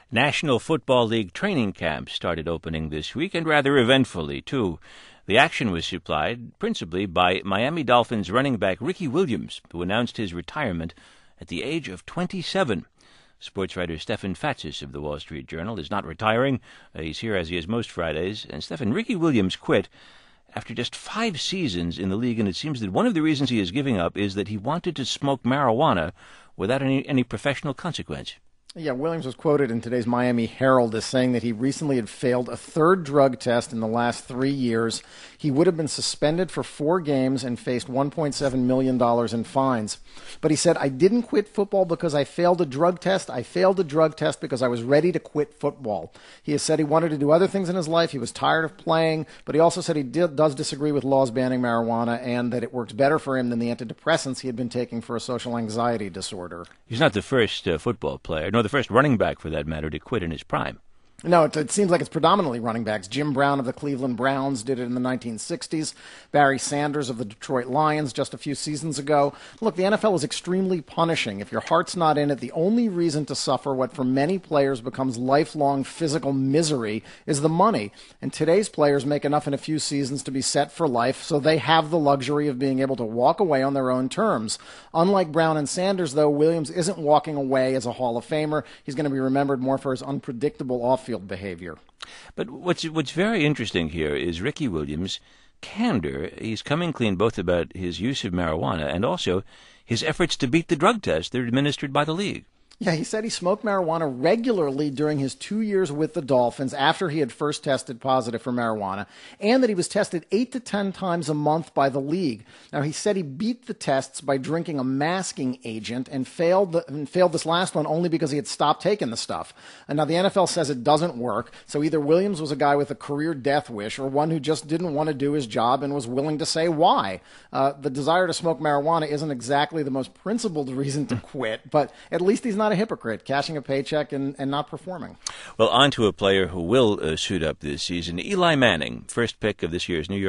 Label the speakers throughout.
Speaker 1: National Football League training camps started opening this week, and rather eventfully, too. The action was supplied principally by Miami Dolphins running back Ricky Williams, who announced his retirement at the age of 27. Sports writer Stefan Fatsis of the Wall Street Journal is not retiring. He's here as he is most Fridays. And Stefan, Ricky Williams quit after just 5 seasons in the league, and it seems that one of the reasons he is giving up is that he wanted to smoke marijuana without any professional consequence.
Speaker 2: Yeah, Williams was quoted in today's Miami Herald as saying that he recently had failed a 3rd drug test in the last 3 years. He would have been suspended for 4 games and faced $1.7 million in fines. But he said, "I didn't quit football because I failed a drug test. I failed a drug test because I was ready to quit football." He has said he wanted to do other things in his life. He was tired of playing, but he also said he does disagree with laws banning marijuana and that it works better for him than the antidepressants he had been taking for a social anxiety disorder.
Speaker 1: He's not the first football player, nor the first running back, for that matter, to quit in his prime.
Speaker 2: No, it seems like it's predominantly running backs. Jim Brown of the Cleveland Browns did it in the 1960s. Barry Sanders of the Detroit Lions just a few seasons ago. Look, the NFL is extremely punishing. If your heart's not in it, the only reason to suffer what for many players becomes lifelong physical misery is the money. And today's players make enough in a few seasons to be set for life, so they have the luxury of being able to walk away on their own terms. Unlike Brown and Sanders, though, Williams isn't walking away as a Hall of Famer. He's going to be remembered more for his unpredictable off-field behavior.
Speaker 1: But what's very interesting here is Ricky Williams' candor. He's coming clean both about his use of marijuana and also his efforts to beat the drug tests that are administered by the league.
Speaker 2: Yeah, he said he smoked marijuana regularly during his 2 years with the Dolphins after he had first tested positive for marijuana, and that he was tested 8 to 10 times a month by the league. Now, he said he beat the tests by drinking a masking agent and failed this last one only because he had stopped taking the stuff. And now the NFL says it doesn't work, so either Williams was a guy with a career death wish or one who just didn't want to do his job and was willing to say why. The desire to smoke marijuana isn't exactly the most principled reason to quit, but at least he's not a hypocrite, cashing a paycheck and not performing.
Speaker 1: Well, on to a player who will suit up this season. Eli Manning, first pick of this year's of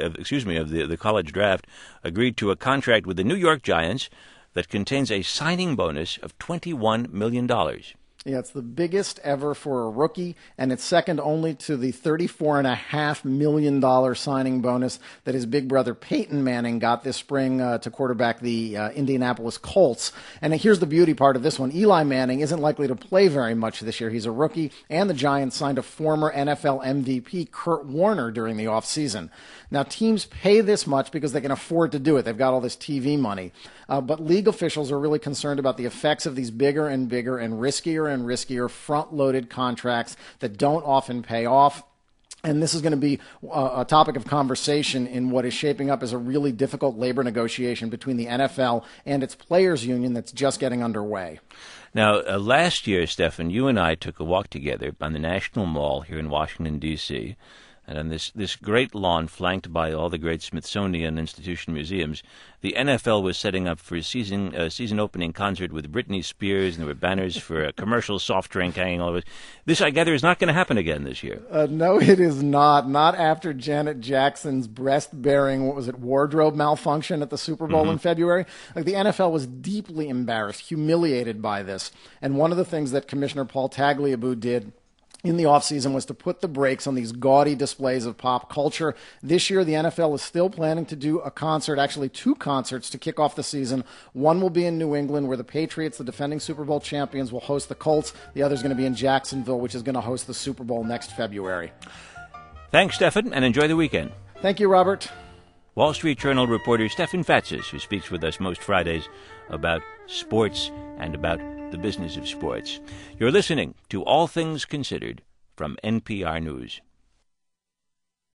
Speaker 1: the college draft, agreed to a contract with the New York Giants that contains a signing bonus of $21 million.
Speaker 2: Yeah, it's the biggest ever for a rookie, and it's second only to the $34.5 million signing bonus that his big brother Peyton Manning got this spring to quarterback the Indianapolis Colts. And here's the beauty part of this one. Eli Manning isn't likely to play very much this year. He's a rookie, and the Giants signed a former NFL MVP, Kurt Warner, during the offseason. Now, teams pay this much because they can afford to do it. They've got all this TV money. But league officials are really concerned about the effects of these bigger and bigger and riskier front-loaded contracts that don't often pay off. And this is going to be a topic of conversation in what is shaping up as a really difficult labor negotiation between the NFL and its players' union that's just getting underway.
Speaker 1: Now, last year, Stefan, you and I took a walk together on the National Mall here in Washington, D.C., and on this great lawn flanked by all the great Smithsonian Institution museums, the NFL was setting up for a season opening concert with Britney Spears, and there were banners for a commercial soft drink hanging all over. This, I gather, is not going to happen again this year.
Speaker 2: No, it is not. Not after Janet Jackson's breast-bearing, wardrobe malfunction at the Super Bowl in February. Like, the NFL was deeply embarrassed, humiliated by this. And one of the things that Commissioner Paul Tagliabue did in the offseason was to put the brakes on these gaudy displays of pop culture. This year, the NFL is still planning to do a concert, actually 2 concerts to kick off the season. One will be in New England, where the Patriots, the defending Super Bowl champions, will host the Colts. The other is going to be in Jacksonville, which is going to host the Super Bowl next February.
Speaker 1: Thanks, Stefan, and enjoy the weekend.
Speaker 2: Thank you, Robert.
Speaker 1: Wall Street Journal reporter Stefan Fatsis, who speaks with us most Fridays about sports and about the business of sports. You're listening to All Things Considered from NPR News.